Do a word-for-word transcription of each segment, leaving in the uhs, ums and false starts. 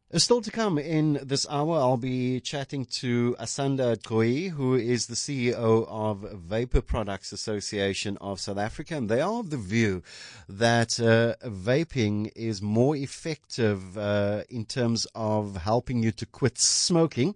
Still to come in this hour, I'll be chatting to Asanda Gqoyi, who is the C E O of Vapor Products Association of South Africa. And they are of the view that uh, vaping is more effective uh, in terms of helping you to quit smoking,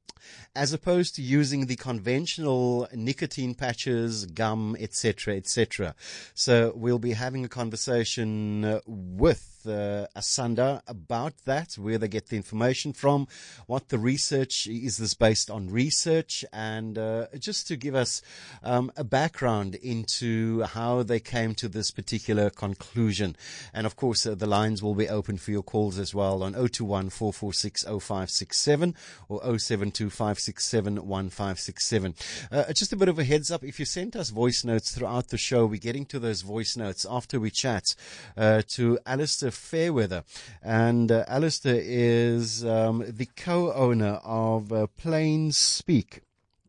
as opposed to using the conventional nicotine patches, gum, et cetera, et cetera. So we'll be having a conversation uh, with uh, Asanda about that, where they get the information from, what the research is. This based on research, and uh, just to give us um, a background into how they came to this particular conclusion. And of course, uh, the lines will be open for your calls as well on zero two one, four four six, zero five six seven or zero seven two five six seven one five six seven. Uh, just a bit of a heads up, if you sent us voice notes throughout the show, we're getting to those voice notes after we chat uh, to Alistair Fairweather. And uh, Alistair is um, the co-owner of uh, Plain Speak.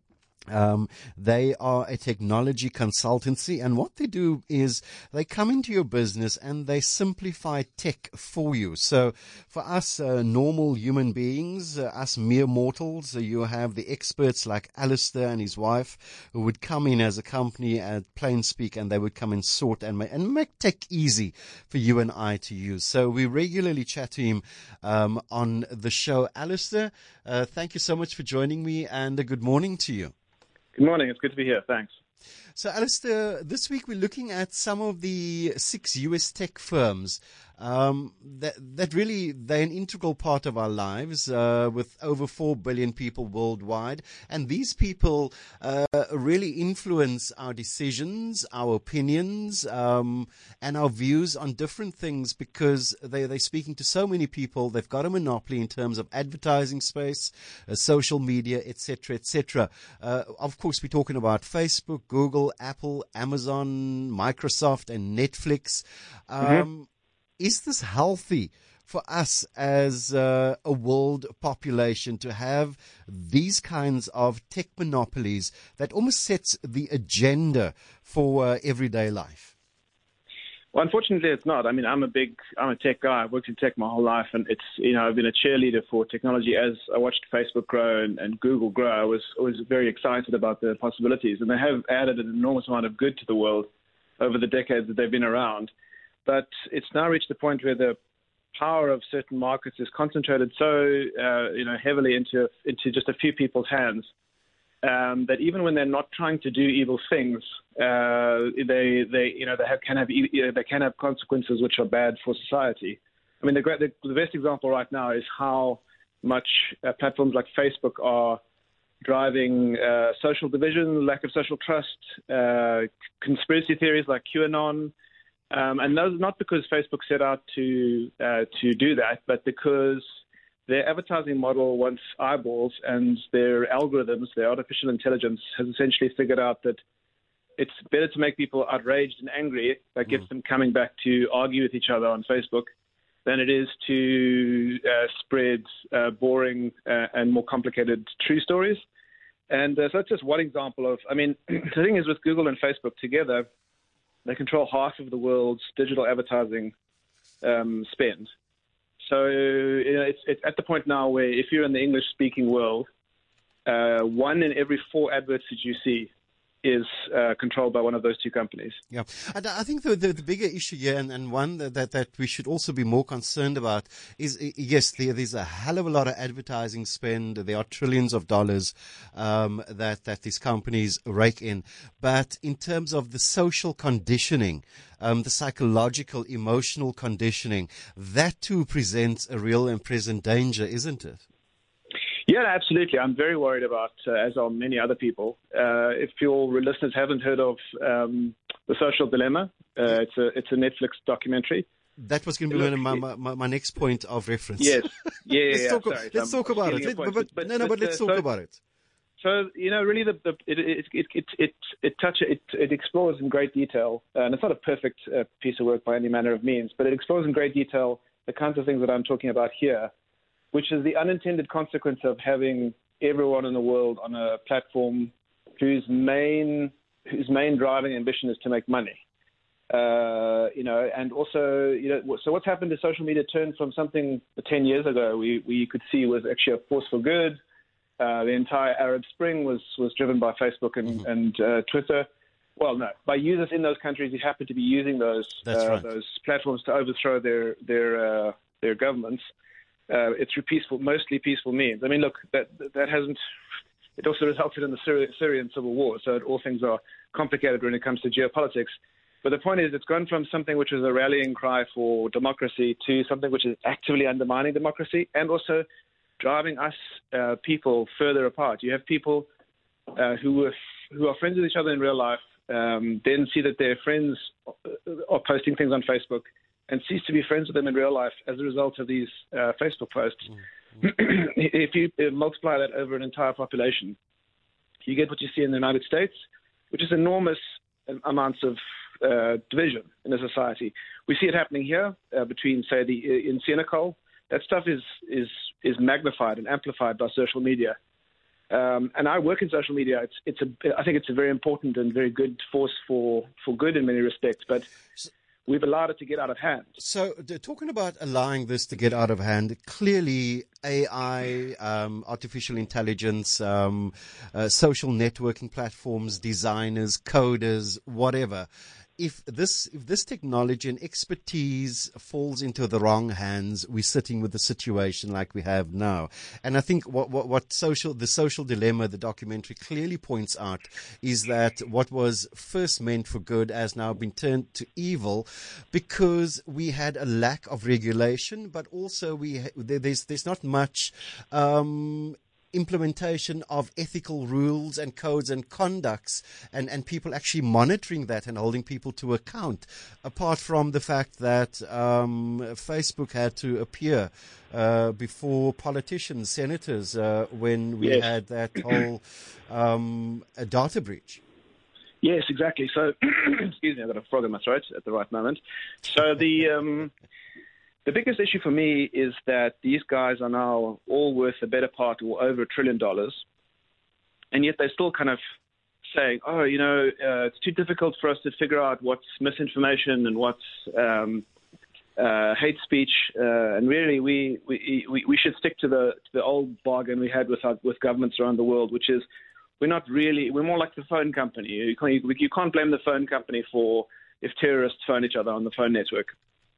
Um, they are a technology consultancy, and what they do is they come into your business and they simplify tech for you. So for us uh, normal human beings, uh, us mere mortals, uh, you have the experts like Alistair and his wife who would come in as a company at Plain Speak, and they would come and sort and make, and make tech easy for you and I to use. So we regularly chat to him um, on the show. Alistair, uh, thank you so much for joining me, and a good morning to you. Good morning. It's good to be here. Thanks. So, Alistair, this week we're looking at some of the six U S tech firms um, that, that really, they're an integral part of our lives uh, with over four billion people worldwide. And these people uh, really influence our decisions, our opinions, um, and our views on different things, because they, they're speaking to so many people. They've got a monopoly in terms of advertising space, uh, social media, et cetera, et cetera. Uh, of course, we're talking about Facebook, Google, Apple, Amazon, Microsoft, and Netflix. Um, mm-hmm. Is this healthy for us as uh, a world population to have these kinds of tech monopolies that almost sets the agenda for uh, everyday life? Well, unfortunately, it's not. I mean, I'm a big, I'm a tech guy. I've worked in tech my whole life, and it's, you know, I've been a cheerleader for technology. As I watched Facebook grow and, and Google grow, I was always very excited about the possibilities, and they have added an enormous amount of good to the world over the decades that they've been around. But it's now reached the point where the power of certain markets is concentrated so, uh, you know, heavily into into just a few people's hands um, that even when they're not trying to do evil things, uh, they they you know they have, can have you know, they can have consequences which are bad for society. I mean, the great the, the best example right now is how much uh, platforms like Facebook are driving uh, social division, lack of social trust, uh, conspiracy theories like QAnon. Um, and those not because Facebook set out to uh, to do that, but because their advertising model wants eyeballs, and their algorithms, their artificial intelligence, has essentially figured out that it's better to make people outraged and angry. That gets mm. them coming back to argue with each other on Facebook than it is to uh, spread uh, boring uh, and more complicated true stories. And uh, so that's just one example of, I mean, the thing is with Google and Facebook together, they control half of the world's digital advertising um, spend. So you know, it's, it's at the point now where if you're in the English-speaking world, uh, one in every four adverts that you see is uh, controlled by one of those two companies. Yeah, and I think the, the, the bigger issue here, and, and one that, that, that we should also be more concerned about, is, yes, there, there's a hell of a lot of advertising spend. There are trillions of dollars um, that, that these companies rake in. But in terms of the social conditioning, um, the psychological, emotional conditioning, that too presents a real and present danger, isn't it? Yeah, absolutely. I'm very worried about, uh, as are many other people. Uh, if your listeners haven't heard of um, The Social Dilemma, uh, it's a it's a Netflix documentary. That was going to be Look, my, my, my next point of reference. Yes. Yeah, let's yeah, talk, sorry. let's so talk about it. Let, but, but, but, no, no, but, but let's uh, talk so, about it. So, you know, really, the, the it, it, it, it, it, it, touch, it, it explores in great detail, uh, and it's not a perfect uh, piece of work by any manner of means, but it explores in great detail the kinds of things that I'm talking about here, which is the unintended consequence of having everyone in the world on a platform whose main whose main driving ambition is to make money. Uh, you know, and also, you know, so what's happened is social media turned from something ten years ago we, we could see was actually a force for good. Uh, the entire Arab Spring was, was driven by Facebook and, mm-hmm. and uh, Twitter. Well, no, by users in those countries who happen to be using those uh, right. those platforms to overthrow their their uh, their governments. Uh, it's through peaceful, mostly peaceful means. I mean, look, that that hasn't. It also resulted in the Syri- Syrian civil war. So all things are complicated when it comes to geopolitics. But the point is, it's gone from something which was a rallying cry for democracy to something which is actively undermining democracy and also driving us uh, people further apart. You have people uh, who are, who are friends with each other in real life, um, then see that their friends are posting things on Facebook and cease to be friends with them in real life as a result of these uh, Facebook posts. Mm-hmm. If you multiply that over an entire population, you get what you see in the United States, which is enormous amounts of uh, division in a society. We see it happening here uh, between, say, the in Senegal. That stuff is is is magnified and amplified by social media. Um, and I work in social media. It's it's a I think it's a very important and very good force for, for good in many respects. But we've allowed it to get out of hand. So, talking about allowing this to get out of hand, clearly A I, um, artificial intelligence, um, uh, social networking platforms, designers, coders, whatever. If this if this technology and expertise falls into the wrong hands, we're sitting with the situation like we have now. And I think what, what, what social the social dilemma, the documentary clearly points out, is that what was first meant for good has now been turned to evil because we had a lack of regulation, but also we there, there's there's not much Um, implementation of ethical rules and codes and conducts and, and people actually monitoring that and holding people to account, apart from the fact that um, Facebook had to appear uh, before politicians, senators, uh, when we yes. had that whole um, a data breach. Yes, exactly. So, excuse me, I've got a frog in my throat at the right moment. So the... Um, The biggest issue for me is that these guys are now all worth a better part or over a trillion dollars, and yet they're still kind of saying, oh, you know, uh, it's too difficult for us to figure out what's misinformation and what's um, uh, hate speech, uh, and really we, we we should stick to the to the old bargain we had with our, with governments around the world, which is we're not really, we're more like the phone company. You can't, you, you can't blame the phone company for if terrorists phone each other on the phone network.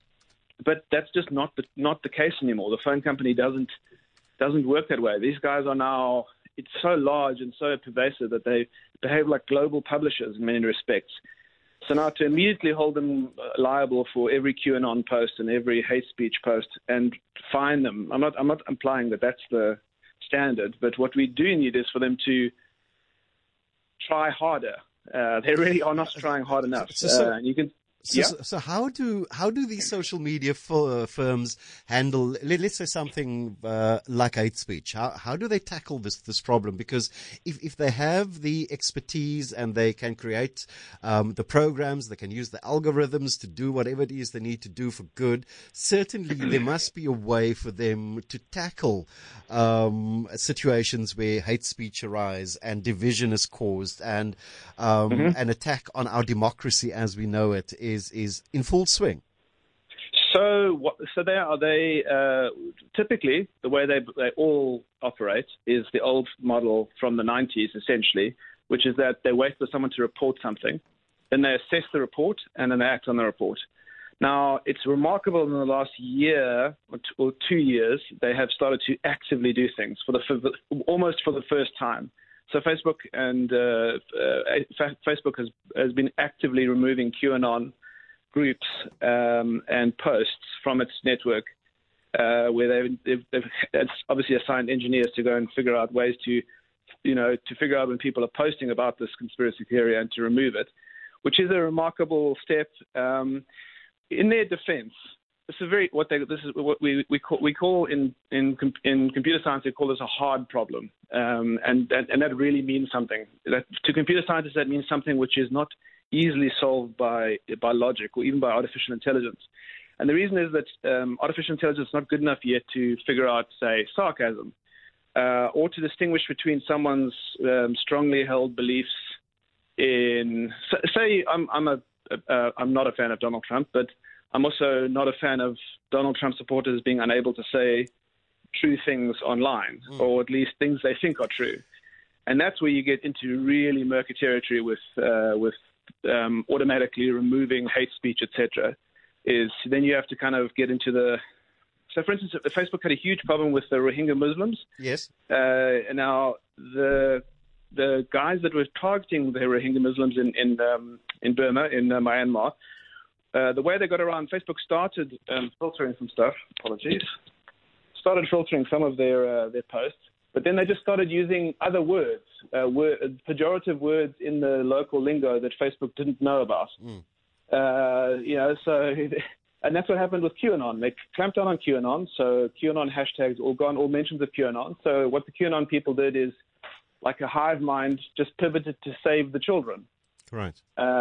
But that's just not the not the case anymore. The phone company doesn't doesn't work that way. These guys are now, it's so large and so pervasive that they behave like global publishers in many respects. So now to immediately hold them liable for every QAnon post and every hate speech post and fine them, I'm not I'm not implying that that's the standard, but what we do need is for them to try harder. Uh, they really are not trying hard enough. So, so- uh, and you can. So, Yeah. so, so how do how do these social media f- firms handle, let's say, something uh, like hate speech? How how do they tackle this this problem? Because if if they have the expertise and they can create um, the programs, they can use the algorithms to do whatever it is they need to do for good. Certainly, there must be a way for them to tackle um, situations where hate speech arise and division is caused and um, mm-hmm. an attack on our democracy as we know it is is in full swing. So, what, so they are they uh, typically the way they they all operate is the old model from the nineties, essentially, which is that they wait for someone to report something, then they assess the report, and then they act on the report. Now, it's remarkable in the last year or, t- or two years they have started to actively do things for the for the, almost for the first time. So Facebook and uh, uh, Facebook has has been actively removing QAnon groups um, and posts from its network, uh, where they've, they've, they've obviously assigned engineers to go and figure out ways to, you know, to figure out when people are posting about this conspiracy theory and to remove it, which is a remarkable step. Um, in their defense, this is very what they this is what we we call we call in in in computer science they call this a hard problem, um, and, and and that really means something. That to computer scientists that means something which is not easily solved by by logic or even by artificial intelligence. And the reason is that um, artificial intelligence is not good enough yet to figure out, say, sarcasm, uh, or to distinguish between someone's um, strongly held beliefs in, say, I'm, I'm a uh, I'm not a fan of Donald Trump, but I'm also not a fan of Donald Trump supporters being unable to say true things online, mm. or at least things they think are true. And that's where you get into really murky territory with uh, with um, automatically removing hate speech, et cetera. Is then you have to kind of get into the. So, for instance, Facebook had a huge problem with the Rohingya Muslims. Yes. Uh, now the the guys that were targeting the Rohingya Muslims in in um, in Burma, in uh, Myanmar, uh, the way they got around, Facebook started um, filtering some stuff. Apologies. Started filtering some of their uh, their posts. But then they just started using other words, uh, word, pejorative words in the local lingo that Facebook didn't know about. Mm. Uh, you know, so, and that's what happened with QAnon. They clamped down on QAnon, so QAnon hashtags all gone, all mentions of QAnon. So what the QAnon people did is, like a hive mind, just pivoted to save the children. Right.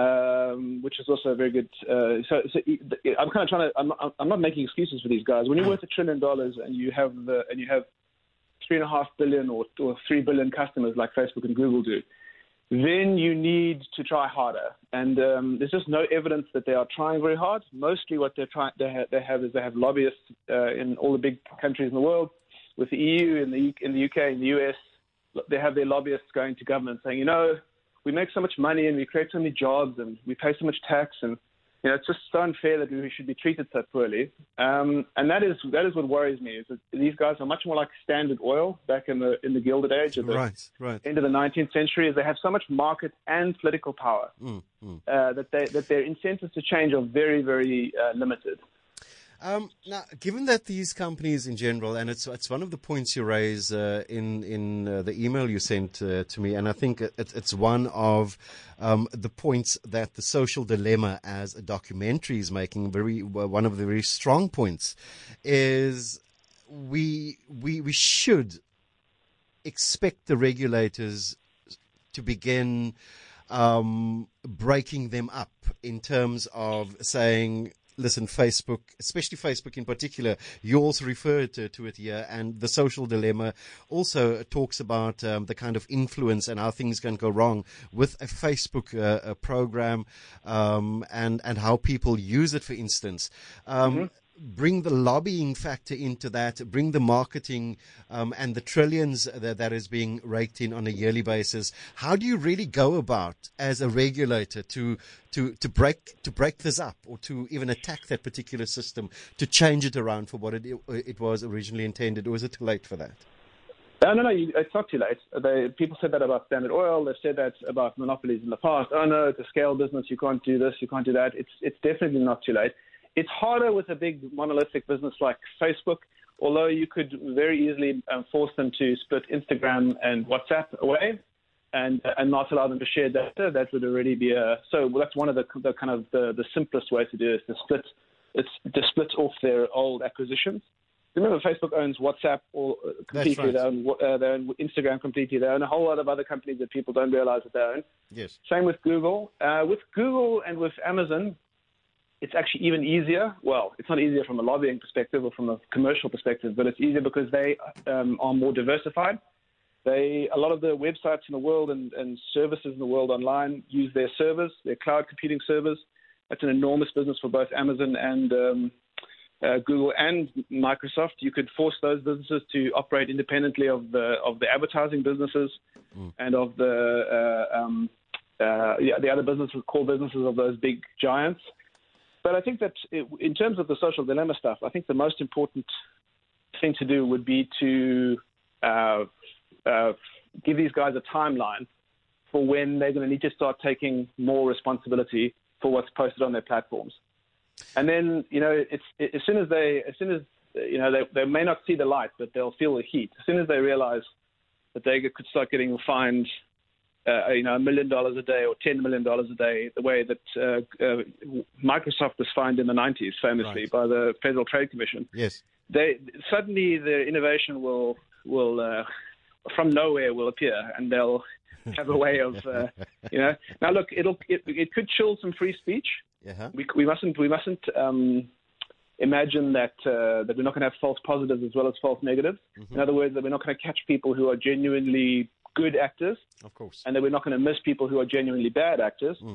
Um, which is also a very good. Uh, so, so I'm kind of trying to. I'm, I'm not making excuses for these guys. When you're worth a trillion dollars and you have the and you have three and a half billion or, or three billion customers like Facebook and Google do, then you need to try harder. And um, there's just no evidence that they are trying very hard. Mostly what they're trying, they, ha- they have is they have lobbyists uh, in all the big countries in the world, with the E U, in the U- in the U K, in the U S. They have their lobbyists going to government saying, you know, we make so much money and we create so many jobs and we pay so much tax, and you know, it's just so unfair that we should be treated so poorly. Um, and that is that is what worries me, is that these guys are much more like Standard Oil back in the in the Gilded Age of the right, right. end of the nineteenth century. Is they have so much market and political power mm, mm. Uh, that they, that their incentives to change are very, very uh, limited. Um, now, given that these companies in general, and it's it's one of the points you raise uh, in in uh, the email you sent uh, to me, and I think it, it's one of um, the points that The Social Dilemma as a documentary is making, very one of the very strong points, is we we we should expect the regulators to begin um, breaking them up in terms of saying, listen, Facebook, especially Facebook in particular, you also referred to, to it here, and The Social Dilemma also talks about um, the kind of influence and how things can go wrong with a Facebook uh, a program um, and, and how people use it, for instance. Um, mm-hmm. Bring the lobbying factor into that, bring the marketing um, and the trillions that, that is being raked in on a yearly basis. How do you really go about as a regulator to to to break to break this up, or to even attack that particular system, to change it around for what it it was originally intended, or is it too late for that? No, no, no, it's not too late. They, people said that about Standard Oil. They've said that about monopolies in the past. Oh, no, it's a scale business. You can't do this. You can't do that. It's it's definitely not too late. It's harder with a big monolithic business like Facebook, although you could very easily um, force them to split Instagram and WhatsApp away and uh, and not allow them to share data. That would already be a so that's one of the, the kind of the, the simplest ways to do it, is to split it's to split off their old acquisitions. Remember, Facebook owns WhatsApp or uh, completely. Right. They own uh, they own Instagram completely. They own a whole lot of other companies that people don't realize that they own. Yes. Same with Google. Uh, with Google and with Amazon, it's actually even easier. Well, it's not easier from a lobbying perspective or from a commercial perspective, but it's easier because they um, are more diversified. They, a lot of the websites in the world and, and services in the world online use their servers, their cloud computing servers. That's an enormous business for both Amazon and um, uh, Google and Microsoft. You could force those businesses to operate independently of the of the advertising businesses mm. and of the uh, um, uh, yeah, the other businesses, core businesses of those big giants. But I think that it, in terms of the social dilemma stuff, I think the most important thing to do would be to uh, uh, give these guys a timeline for when they're going to need to start taking more responsibility for what's posted on their platforms. And then, you know, it's it, as soon as they, as soon as you know, they, they may not see the light, but they'll feel the heat. As soon as they realize that they could start getting fined, uh, you know, a million dollars a day or ten million dollars a day, the way that uh, uh, Microsoft was fined in the nineties, famously right. by the Federal Trade Commission. Yes, they suddenly their innovation will will uh, from nowhere will appear, and they'll have a way of, uh, you know. Now, look, it'll it, it could chill some free speech. Uh-huh. We we mustn't we mustn't um, imagine that uh, that we're not going to have false positives as well as false negatives. Mm-hmm. In other words, that we're not going to catch people who are genuinely good actors, of course, and that we're not going to miss people who are genuinely bad actors. Mm.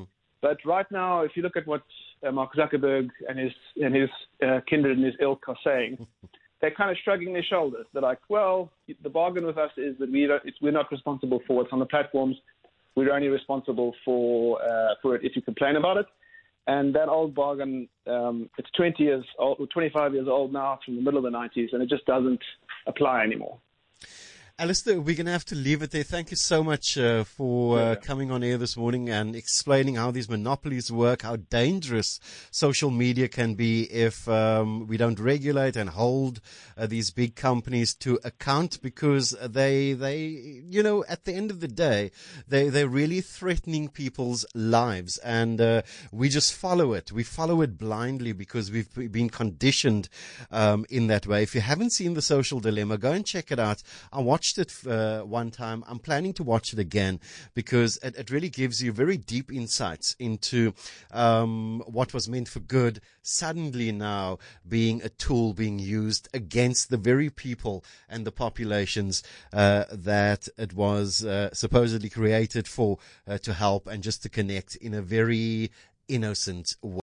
But right now, if you look at what uh, Mark Zuckerberg and his and his uh, kindred and his ilk are saying, they're kind of shrugging their shoulders. They're like, well, the bargain with us is that we don't, it's, we're not responsible for what's on the platforms. We're only responsible for uh, for it if you complain about it. And that old bargain, um, it's twenty years old, twenty-five years old now. It's from the middle of the nineties, and it just doesn't apply anymore. Alistair, we're going to have to leave it there. Thank you so much uh, for uh, coming on air this morning and explaining how these monopolies work, how dangerous social media can be if um, we don't regulate and hold uh, these big companies to account, because they, they, you know, at the end of the day, they, they're really threatening people's lives, and uh, we just follow it. We follow it blindly because we've been conditioned um, in that way. If you haven't seen The Social Dilemma, go and check it out. I watched it uh, one time. I'm planning to watch it again because it, it really gives you very deep insights into um, what was meant for good suddenly now being a tool being used against the very people and the populations uh, that it was uh, supposedly created for, uh, to help and just to connect in a very innocent way.